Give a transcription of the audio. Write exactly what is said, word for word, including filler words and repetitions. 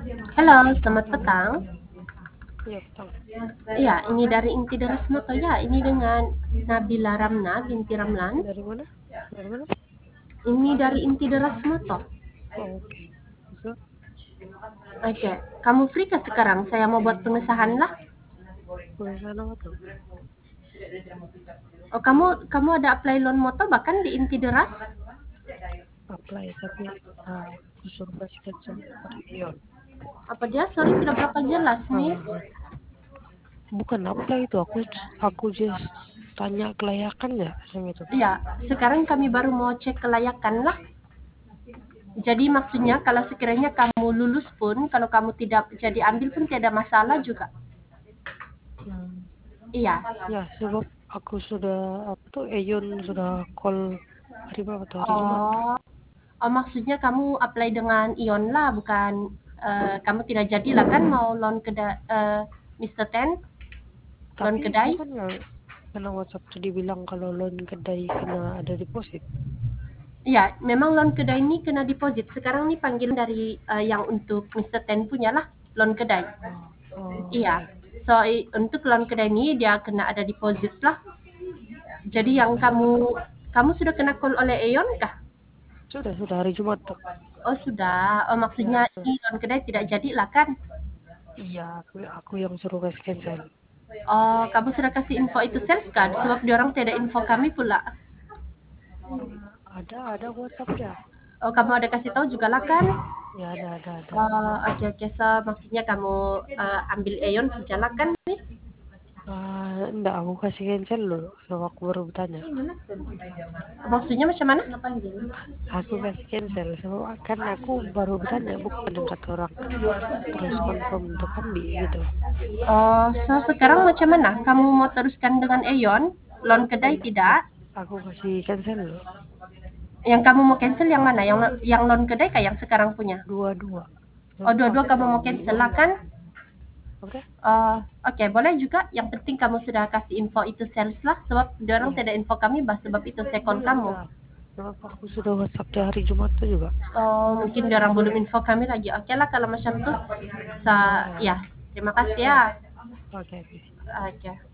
Halo, selamat petang. Iya, betul. Iya, ini dari Inti Deras Moto ya. Ini dengan Nabila Ramna binti Ramlan. Dari mana? Dari mana? Ini dari Inti Deras Moto. Oh, oke. Bisa? Oke, kamu free ke sekarang? Saya mau buat pengesahan lah. Pengesahan apa tuh? Oh, kamu kamu ada apply loan moto bahkan di Inti Deras? Apply, tapi uh, aku suruh kasih cancel pada Ion. Apa dia? Sorry, tidak berapa jelas nih. Uh, bukan apply itu, aku aku just tanya kelayakan ya, yang itu. Iya, sekarang kami baru mau cek kelayakan lah. Jadi maksudnya kalau sekiranya kamu lulus pun, kalau kamu tidak jadi ambil pun tidak masalah juga. Hmm. Iya. Ya, sebab aku sudah apa tuh Ion sudah call hari berapa tuh? Hari Jumat. Oh, oh maksudnya kamu apply dengan Ion lah, bukan eh, kamu tidak jadilah kan mau loan kedai eh, mister Ten, loan Tapi kedai? bukannya karena WhatsApp tadi bilang kalau loan kedai kena ada deposit. Iya, memang loan kedai ini kena deposit. Sekarang nih panggilan dari eh, yang untuk mister Ten punya lah, loan kedai. Oh, oh, Iya. oke. So i- untuk loan kedai ini dia kena ada deposit lah. Jadi yang kamu kamu sudah kena call oleh Aeon kah? Sudah, sudah hari Jumat tuh. Oh sudah. Oh Ya, maksudnya betul. ini loan kedai tidak jadi lah kan? Iya, aku, aku yang suruh kasih cancel. Oh, kamu sudah kasih info itu sales kan? Sebab diorang tidak info kami pula. Ah, ada, ada WhatsApp ya. Oh, kamu ada kasih tahu juga lah kan? Ya, ada, ada, ada. Oh, oke oke. So, maksudnya kamu eh, ambil Aeon saja lah kan nih? Ah, enggak, aku kasih cancel dulu. So, aku baru bertanya. Maksudnya macam mana? Aku kasih cancel. So, kan aku baru bertanya, bukan kata orang. Terus confirm untuk ambil gitu. Oh, so sekarang macam mana? Kamu mau teruskan dengan Aeon? Loan kedai Enggak, enggak. tidak? Aku kasih cancel dulu. Yang kamu mau cancel yang mana? Yang yang loan kedai kah yang sekarang punya? Dua-dua. So, Oh, dua-dua aku kamu mau cancel lah kan? oke? Oh, oke, boleh juga. Yang penting kamu sudah kasih info itu sales lah. Sebab diorang Iya, tidak info kami, bah sebab itu second iya kamu. sudah. Sebab aku sudah WhatsApp di hari Jumat tuh juga. Oh, mungkin diorang belum info kami lagi. Oke lah kalau macam tuh. Sa Ya, ya, terima kasih ya. oke, oke. Oke.